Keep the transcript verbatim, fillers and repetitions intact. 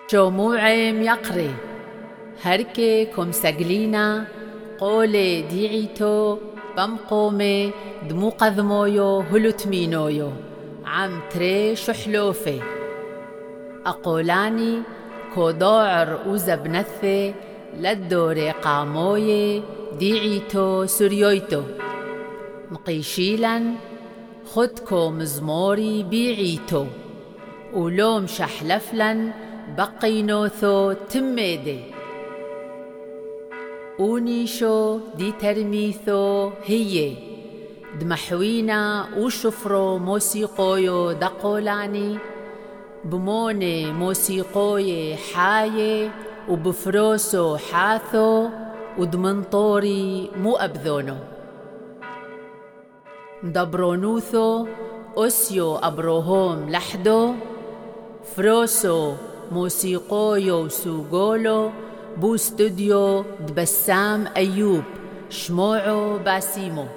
جموعم يقري هركي كم سجلينا قولي ديعيتو بمقومي دمو قذمويو هلوتمينويو عم تري شحلوفي أقولاني كودوعر وزبنثي للدوري قاموي ديعيتو سريويتو مقيشيلا خدكو مزموري بيعيتو ولوم شحلفلا بقينوثو تميدي أونيشو دي ترميثو هي دمحوينا وشفرو موسيقويو دقولاني بموني موسيقوي حاي وبفروسو حاثو ودمنطوري مو أبذونو دبرونوثو أسيو أبروهوم لحدو فروسو موسيقويو سوغولو بو استوديو دبسام أيوب شموعو باسيمو.